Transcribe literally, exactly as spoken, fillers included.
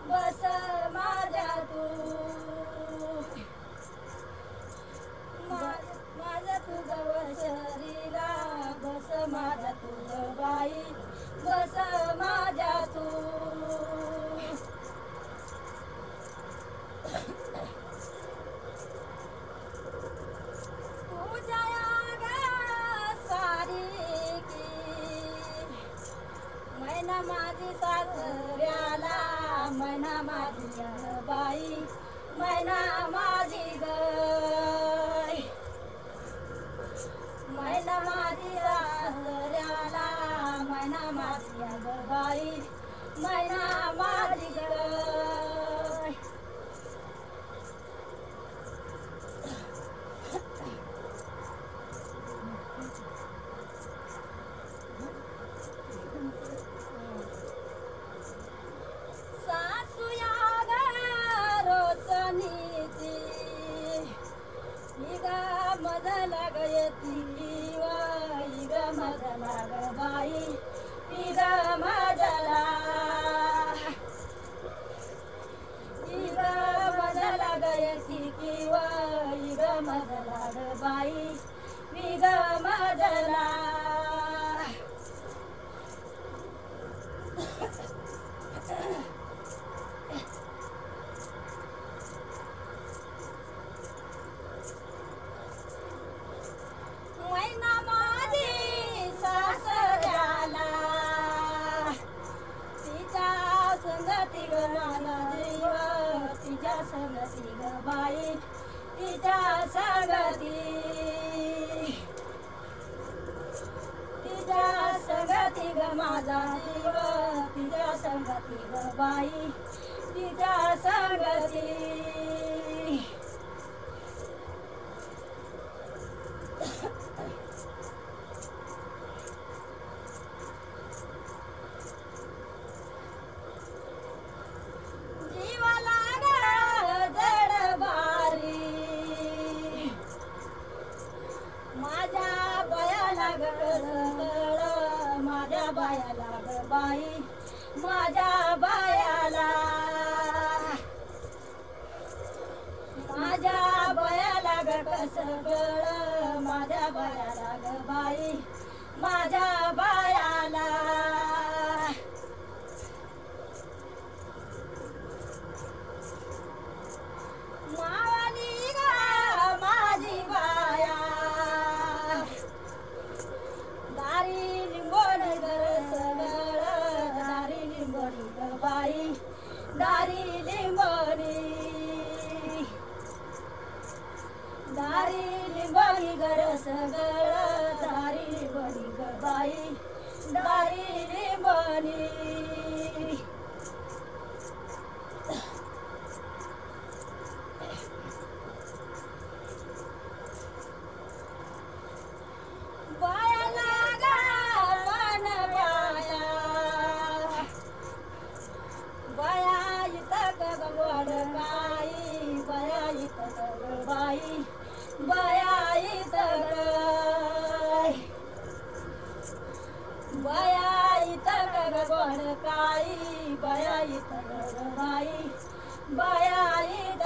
बस माझ्या तू माझ्या तुझं वसरीला बस माझ्या तुझं बाई बस माझ्या तू मैना माझी सासऱ्याला मैना माझी बाई मैना माझी गई मैना माझी सासऱ्याला मैना माझी बाई मैना माझी गई मजा लाग येती वाई ग मजा लाग बाई ती ग मजा ग मजा लाग येती की वाई ग मजा लाग बाई ती ग मजा मैना माझी सासऱ्याला तिच्या संगती ग माझा जीव तिच्या संगती ग बाई तिच्या संगती तिच्या संगती ग माझा जीव तिच्या संगती ग बाई तिच्या संगती माझ्या बायाला गळ माझ्या बायाला ग बाई माझ्या बायाला माझ्या बायाला ग कस गळ माझ्या बायाला ग बाई माझ्या बायाला मावाली ग माझी बाया दारी लिंबोणी गरस गळ दारी लिंबोणी ग बाई दारी लिंबोणी दारी लिंबोणी गरस गळ दारी लिंबोणी ग बाई दारी लिंबोणी बाई बया इतर बया इतर गोड काई बया इतर बाई बया